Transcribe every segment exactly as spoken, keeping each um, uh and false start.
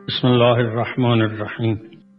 بسم الله الرحمن الرحیم.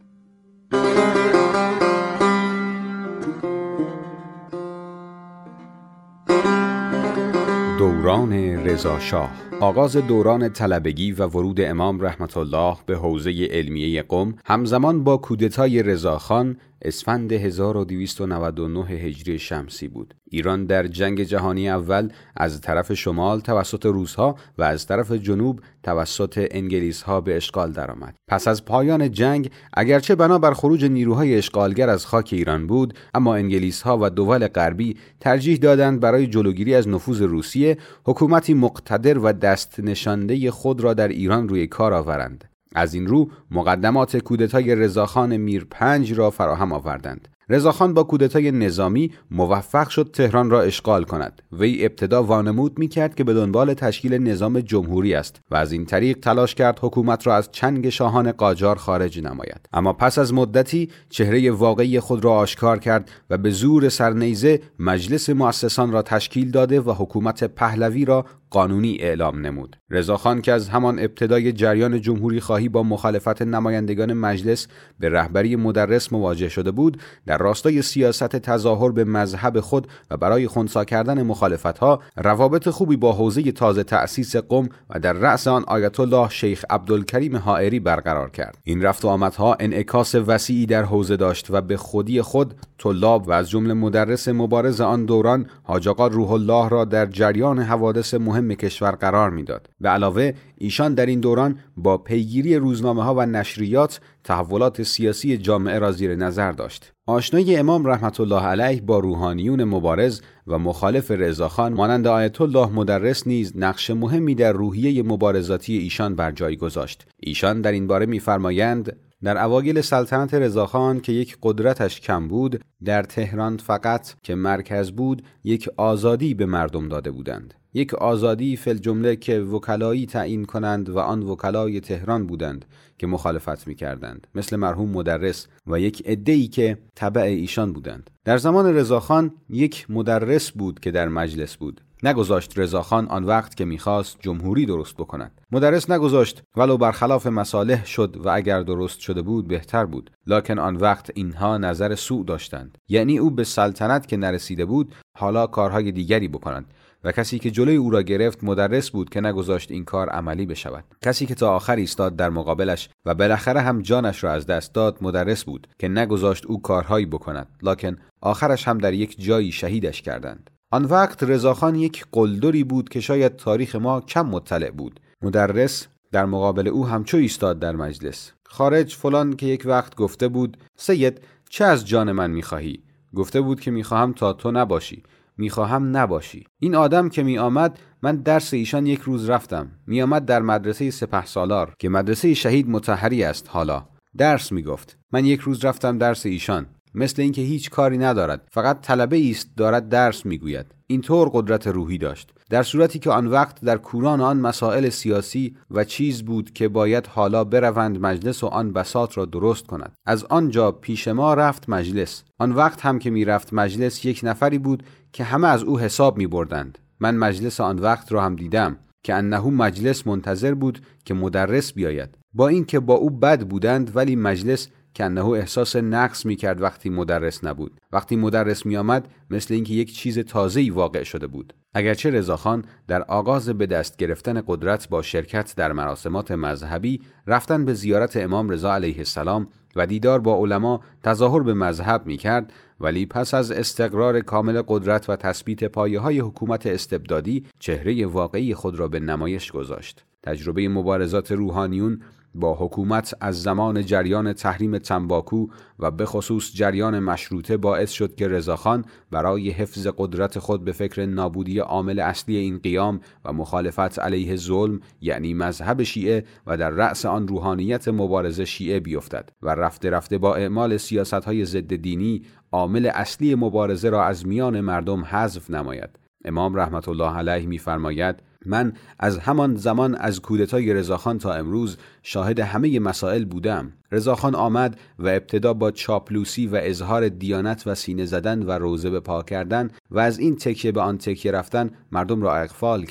دوران رضا شاه. آغاز دوران طلبگی و ورود امام رحمت الله به حوزه علمیه قم همزمان با کودتای رضاخان اسفند هزار و دویست و نود و نه هجری شمسی بود. ایران در جنگ جهانی اول از طرف شمال توسط روس‌ها و از طرف جنوب توسط انگلیس‌ها به اشغال درآمد. پس از پایان جنگ اگرچه بنابر خروج نیروهای اشغالگر از خاک ایران بود، اما انگلیس‌ها و دول غربی ترجیح دادند برای جلوگیری از نفوذ روسیه حکومتی مقتدر و دست نشانده خود را در ایران روی کار آورند. از این رو مقدمات کودتای رضاخان میر پنج را فراهم آوردند. رضاخان با کودتای نظامی موفق شد تهران را اشغال کند. وی ابتدا وانمود می‌کرد که به دنبال تشکیل نظام جمهوری است و از این طریق تلاش کرد حکومت را از چنگ شاهان قاجار خارج نماید. اما پس از مدتی چهره واقعی خود را آشکار کرد و به زور سرنیزه مجلس مؤسسان را تشکیل داده و حکومت پهلوی را قانونی اعلام نمود. رضاخان که از همان ابتدای جریان جمهوری خواهی با مخالفت نمایندگان مجلس به رهبری مدرس مواجه شده بود، در راستای سیاست تظاهر به مذهب خود و برای خنثی کردن مخالفت‌ها روابط خوبی با حوزه تازه تأسیس قم و در رأس آن آیت الله شیخ عبدالکریم حائری برقرار کرد. این رفت و آمدها انعکاس وسیعی در حوزه داشت و به خودی خود طلاب و از جمله مدرس مبارز آن دوران حاج آقا روح الله را در جریان حوادث مهم کشور قرار میداد. به علاوه ایشان در این دوران با پیگیری روزنامه‌ها و نشریات تحولات سیاسی جامعه را زیر نظر داشت. آشنایی امام رحمت الله علیه با روحانیون مبارز و مخالف رضاخان مانند آیت الله مدرس نیز نقش مهمی در روحیه مبارزاتی ایشان بر جای گذاشت. ایشان در این باره می‌فرمایند: در اوایل سلطنت رضاخان که یک قدرتش کم بود، در تهران فقط که مرکز بود یک آزادی به مردم داده بودند. یک آزادی فی الجمله که وکلایی تعیین کنند و آن وکلای تهران بودند که مخالفت می کردند، مثل مرحوم مدرس و یک عده‌ای که تبع ایشان بودند. در زمان رضاخان یک مدرس بود که در مجلس بود. نگذاشت رضاخان آن وقت که می‌خواست جمهوری درست بکند. مدرس نگذاشت ولو برخلاف مصالح شد و اگر درست شده بود بهتر بود. لکن آن وقت اینها نظر سوء داشتند. یعنی او به سلطنت که نرسیده بود حالا کارهای دیگری بکنند. و کسی که جلوی او را گرفت مدرس بود که نگذاشت این کار عملی بشود. کسی که تا آخر ایستاد در مقابلش و بالاخره هم جانش را از دست داد مدرس بود که نگذاشت او کارهایی بکند، لکن آخرش هم در یک جایی شهیدش کردند. آن وقت رضاخان یک قلدری بود که شاید تاریخ ما کم مطلع بود. مدرس در مقابل او همچو ایستاد در مجلس. خارج فلان که یک وقت گفته بود: سید چه از جان من می‌خواهی؟ گفته بود که می‌خواهم تا تو نباشی. میخواهم نباشی. این آدم که می آمد، من درس ایشان یک روز رفتم. می آمد در مدرسه سپهسالار که مدرسه شهید مطهری است. حالا درس می گفت. من یک روز رفتم درس ایشان. مثل اینکه هیچ کاری ندارد، فقط طلبه است دارد درس میگوید. اینطور قدرت روحی داشت، در صورتی که آن وقت در کوران آن مسائل سیاسی و چیز بود که باید حالا بروند مجلس و آن بساط را درست کند. از آنجا پیش ما رفت مجلس. آن وقت هم که می رفت مجلس یک نفری بود که همه از او حساب می بردند. من مجلس آن وقت را هم دیدم که انه مجلس منتظر بود که مدرس بیاید. با این که با او بد بودند، ولی مجلس که انه احساس نقص می کرد وقتی مدرس نبود. وقتی مدرس می آمد مثل اینکه یک چیز تازه‌ای واقع شده بود. اگرچه رضاخان در آغاز به دست گرفتن قدرت با شرکت در مراسمات مذهبی، رفتن به زیارت امام رضا علیه السلام و دیدار با علما تظاهر به مذهب می کرد، ولی پس از استقرار کامل قدرت و تثبیت پایه‌های حکومت استبدادی چهره واقعی خود را به نمایش گذاشت. تجربه مبارزات روحانیون با حکومت از زمان جریان تحریم تنباکو و به خصوص جریان مشروطه باعث شد که رضاخان برای حفظ قدرت خود به فکر نابودی عامل اصلی این قیام و مخالفت علیه ظلم، یعنی مذهب شیعه و در رأس آن روحانیت مبارزه شیعه بیفتد و رفته رفته با اعمال سیاست‌های ضد دینی عامل اصلی مبارزه را از میان مردم حذف نماید. امام رحمت الله علیه می‌فرماید: من از همان زمان از کودتای رضاخان تا امروز شاهد همه مسائل بودم. رضاخان آمد و ابتدا با چاپلوسی و اظهار دیانت و سینه زدن و روزه به پا کردن و از این تکیه به آن تکیه رفتن مردم را اغفال کرد.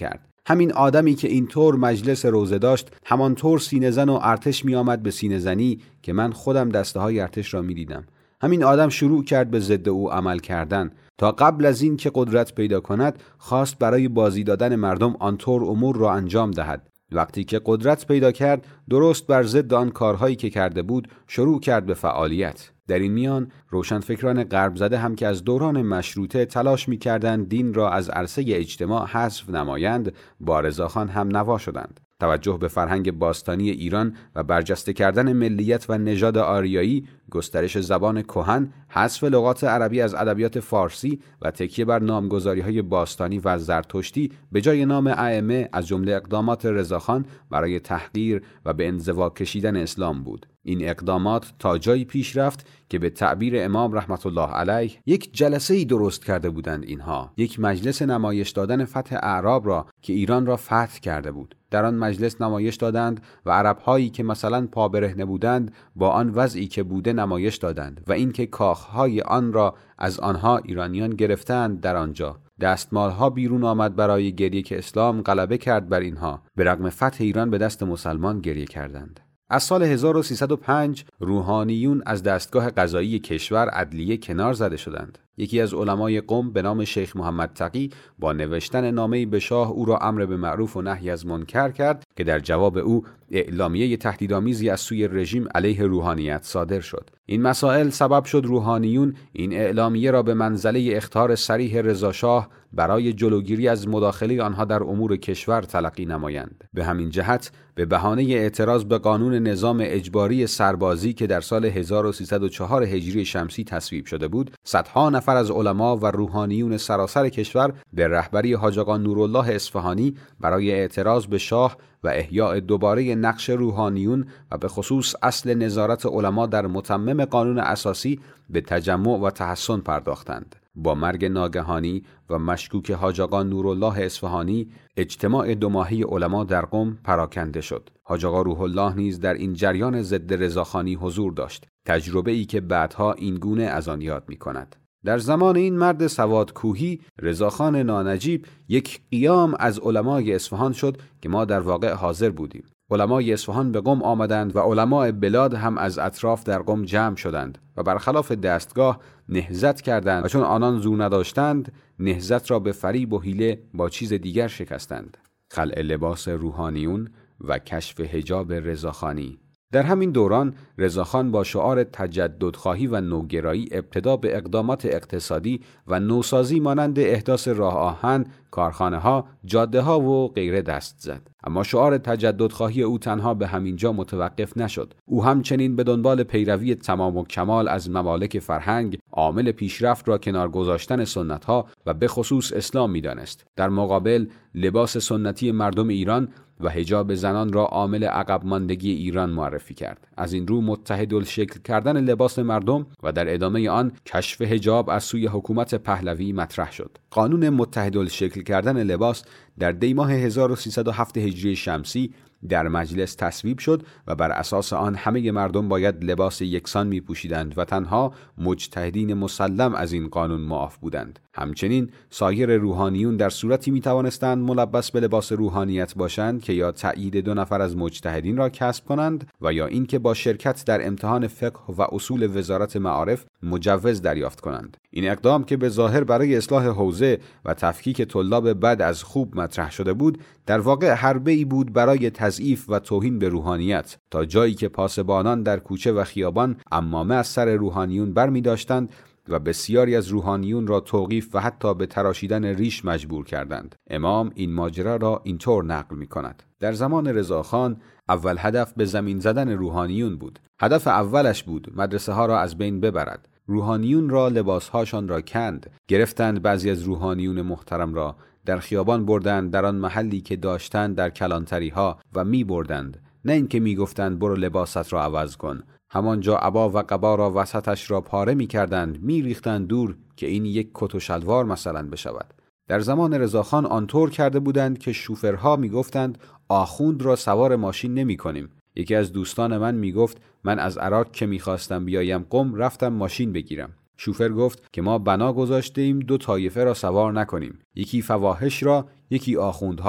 همین آدمی که اینطور مجلس روزه داشت همانطور سینه زن و ارتش می آمد به سینه زنی که من خودم دسته های ارتش را می دیدم. همین آدم شروع کرد به ضد او عمل کردن. تا قبل از این که قدرت پیدا کند خواست برای بازی دادن مردم آنطور امور را انجام دهد. وقتی که قدرت پیدا کرد درست بر ضد آن کارهایی که کرده بود شروع کرد به فعالیت. در این میان روشنفکران غرب زده هم که از دوران مشروطه تلاش می‌کردند دین را از عرصه اجتماع حذف نمایند با رضاخان هم نوا شدند. توجه به فرهنگ باستانی ایران و برجسته کردن ملیت و نژاد آریایی، گسترش زبان کهن، حذف لغات عربی از ادبیات فارسی و تکیه بر نامگذاری‌های باستانی و زرتشتی به جای نام ائمه از جمله اقدامات رضاخان برای تحقیر و به انزوا کشیدن اسلام بود. این اقدامات تا جایی پیش رفت که به تعبیر امام رحمت الله علیه یک جلسه‌ای درست کرده بودند. اینها یک مجلس نمایش دادن فتح اعراب را که ایران را فتح کرده بود در آن مجلس نمایش دادند و عرب‌هایی که مثلا پا برهنه بودند با آن وضعی که بوده نمایش دادند و اینکه کاخهای آن را از آنها ایرانیان گرفتند. در آنجا دستمالها بیرون آمد برای گریه که اسلام غلبه کرد بر اینها. به رغم فتح ایران به دست مسلمان گریه کردند. از سال هزار و سیصد و پنج روحانیون از دستگاه قضایی کشور عدلیه کنار زده شدند. یکی از علمای قم به نام شیخ محمد تقی با نوشتن نامه‌ای به شاه او را امر به معروف و نهی از منکر کرد که در جواب او اعلامیه تهدیدآمیزی از سوی رژیم علیه روحانیت صادر شد. این مسائل سبب شد روحانیون این اعلامیه را به منزله اخطار صریح رضا شاه برای جلوگیری از مداخله آنها در امور کشور تلقی نمایند. به همین جهت به بهانه اعتراض به قانون نظام اجباری سربازی که در سال هزار و سیصد و چهار هجری شمسی تصویب شده بود، صدها نفر از علما و روحانیون سراسر کشور به رهبری حاج آقا نورالله اصفهانی برای اعتراض به شاه و احیاء دوباره نقش روحانیون و به خصوص اصل نظارت علما در متمم قانون اساسی به تجمع و تحصن پرداختند. با مرگ ناگهانی و مشکوک حاج آقا نورالله اصفهانی اجتماع دو ماهه علما در قم پراکنده شد. حاج آقا روح الله نیز در این جریان ضد رضاخانی حضور داشت، تجربه ای که بعدها این گونه از آن یاد می کند. در زمان این مرد سوادکوهی رضاخان نانجیب یک قیام از علمای اصفهان شد که ما در واقع حاضر بودیم. علمای اصفهان به قم آمدند و علمای بلاد هم از اطراف در قم جمع شدند و برخلاف دستگاه نهضت کردند و چون آنان زور نداشتند نهضت را به فریب و حیله با چیز دیگر شکستند. خلع لباس روحانیون و کشف حجاب رضاخانی. در همین دوران رضاخان با شعار تجددخواهی و نوگرایی ابتدا به اقدامات اقتصادی و نوسازی مانند احداث راه آهن، کارخانه‌ها، جاده‌ها و غیره دست زد. اما شعار تجددخواهی او تنها به همین جا متوقف نشد. او همچنین به دنبال پیروی تمام و کمال از ممالک فرهنگ، عامل پیشرفت را کنار گذاشتن سنت‌ها و به خصوص اسلام می‌دانست. در مقابل لباس سنتی مردم ایران و حجاب زنان را عامل عقب ماندگی ایران معرفی کرد. از این رو متحدالشکل کردن لباس مردم و در ادامه آن کشف حجاب از سوی حکومت پهلوی مطرح شد. قانون متحدالشکل کردن لباس در دی ماه هزار و سیصد و هفت هجری شمسی در مجلس تصویب شد و بر اساس آن همه مردم باید لباس یکسان می پوشیدند و تنها مجتهدین مسلم از این قانون معاف بودند. همچنین سایر روحانیون در صورتی می توانستند ملبس به لباس روحانیت باشند که یا تأیید دو نفر از مجتهدین را کسب کنند و یا اینکه با شرکت در امتحان فقه و اصول وزارت معارف مجوز دریافت کنند. این اقدام که به ظاهر برای اصلاح حوزه و تفکیک طلاب بد از خوب مطرح شده بود، در واقع حربه‌ای بود برای تضعیف و توهین به روحانیت، تا جایی که پاسبانان در کوچه و خیابان عمامه از سر روحانیون برمی داشتند و بسیاری از روحانیون را توقیف و حتی به تراشیدن ریش مجبور کردند. امام این ماجرا را اینطور نقل می کند: در زمان رضاخان اول هدف به زمین زدن روحانیون بود. هدف اولش بود مدرسه ها را از بین ببرد. روحانیون را لباسهاشان را کند، گرفتند بعضی از روحانیون محترم را در خیابان بردند، در آن محلی که داشتند در کلانتری ها و می بردند. نه اینکه می گفتند برو لباست را عوض کن. همانجا عبا و قبا را وسطش را پاره می کردند، می ریختند دور که این یک کت و شلوار مثلا بشود. در زمان رضاخان آنطور کرده بودند که شوفرها می گفتند آخوند را سوار ماشین نمی کنیم. یکی از دوستان من می گفت من از عراق که می خواستم بیایم قم رفتم ماشین بگیرم. شوفر گفت که ما بنا گذاشته ایم دو طایفه را سوار نکنیم، یکی فواحش را، یکی آخوندها را.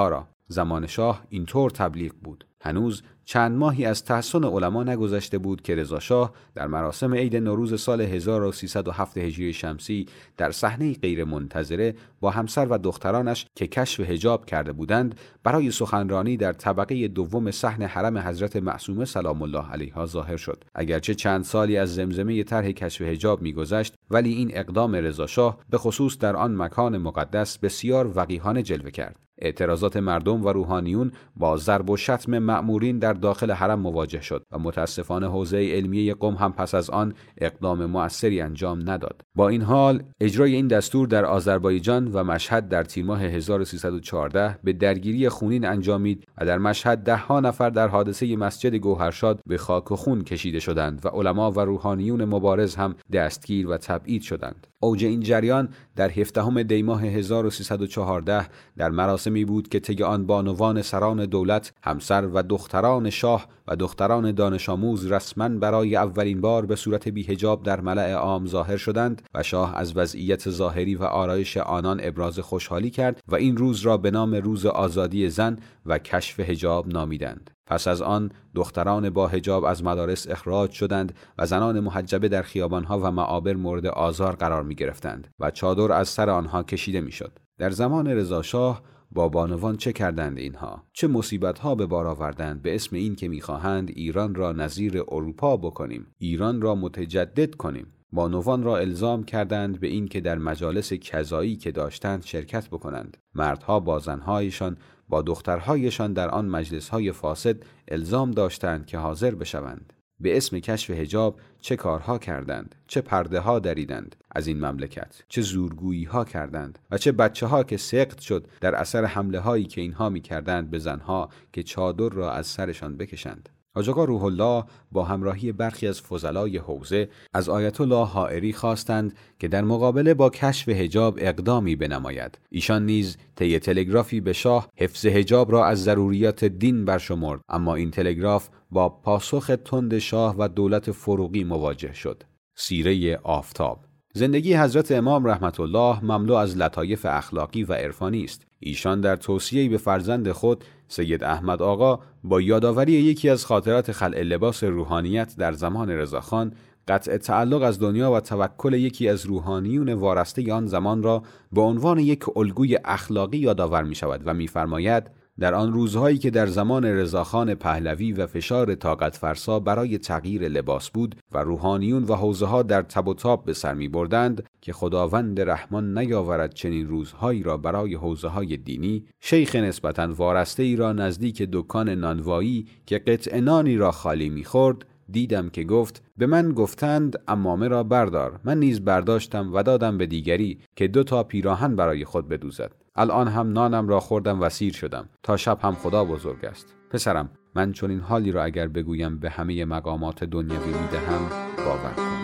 زمان شاه اینطور تبلیغ بود. هنوز چند ماهی از تحسن علما نگذشته بود که رضا شاه در مراسم عید نوروز سال هزار و سیصد و هفت هجری شمسی در صحنه غیر منتظره با همسر و دخترانش که کشف حجاب کرده بودند برای سخنرانی در طبقه دوم صحن حرم حضرت معصومه سلام الله علیها ظاهر شد. اگرچه چند سالی از زمزمه طرح کشف حجاب می‌گذشت، ولی این اقدام رضا شاه به خصوص در آن مکان مقدس بسیار وقیحانه جلوه کرد. اعتراضات مردم و روحانیون با ضرب و شتم مأمورین در داخل حرم مواجه شد و متاسفانه حوزه علمیه قم هم پس از آن اقدام مؤثری انجام نداد. با این حال اجرای این دستور در آذربایجان و مشهد در تیر ماه هزار و سیصد و چهارده به درگیری خونین انجامید و در مشهد ده ها نفر در حادثه مسجد گوهرشاد به خاک و خون کشیده شدند و علما و روحانیون مبارز هم دستگیر و تبعید شدند. اوج این جریان در هفدهم دی ماه هزار و سیصد و چهارده در مراسمی بود که طی آن بانوان سران دولت، همسر و دختران شاه و دختران دانش آموز رسما برای اولین بار به صورت بی‌حجاب در ملأ عام ظاهر شدند و شاه از وضعیت ظاهری و آرایش آنان ابراز خوشحالی کرد و این روز را به نام روز آزادی زن و کشف حجاب نامیدند. پس از آن دختران با حجاب از مدارس اخراج شدند و زنان محجبه در خیابانها و معابر مورد آزار قرار می گرفتند و چادر از سر آنها کشیده می شد. در زمان رضا شاه با بانوان چه کردند اینها؟ چه مصیبت‌ها به بار آوردند به اسم این که می‌خواهند ایران را نظیر اروپا بکنیم، ایران را متجدد کنیم. بانوان را الزام کردند به این که در مجالس کذایی که داشتند شرکت بکنند. مردها با زنهایشان، با دخترهایشان در آن مجلس‌های فاسد الزام داشتند که حاضر بشوند. به اسم کشف حجاب چه کارها کردند، چه پرده ها دریدند از این مملکت، چه زورگویی ها کردند و چه بچه ها که سقط شد در اثر حمله هایی که اینها می کردند به زنها که چادر را از سرشان بکشند. حاج آقا روح الله با همراهی برخی از فضلای حوزه از آیت الله حائری خواستند که در مقابله با کشف حجاب اقدامی بنماید. ایشان نیز طی تلگرافی به شاه حفظ حجاب را از ضروریات دین برشمرد، اما این تلگراف با پاسخ تند شاه و دولت فروغی مواجه شد. سیره آفتاب. زندگی حضرت امام رحمت الله مملو از لطایف اخلاقی و عرفانی است. ایشان در توصیه‌ای به فرزند خود سید احمد آقا با یادآوری یکی از خاطرات خلع لباس روحانیت در زمان رضاخان، قطع تعلق از دنیا و توکل یکی از روحانیون وارسته آن زمان را به عنوان یک الگوی اخلاقی یادآور می شود و می فرماید در آن روزهایی که در زمان رضاخان پهلوی و فشار طاقت فرسا برای تغییر لباس بود و روحانیون و حوزه ها در تب و تاب به سر می بردند که خداوند رحمان نیاورد چنین روزهایی را برای حوزه های دینی، شیخ نسبتاً وارسته ای را نزدیک دکان نانوایی که قطع نانی را خالی می خورد دیدم که گفت به من گفتند عمامه را بردار، من نیز برداشتم و دادم به دیگری که دو تا پیراهن برای خود بدوزد. الان هم نانم را خوردم و سیر شدم، تا شب هم خدا بزرگ است. پسرم، من چون این حالی را اگر بگویم به همه مقامات دنیوی میدهم باور کن.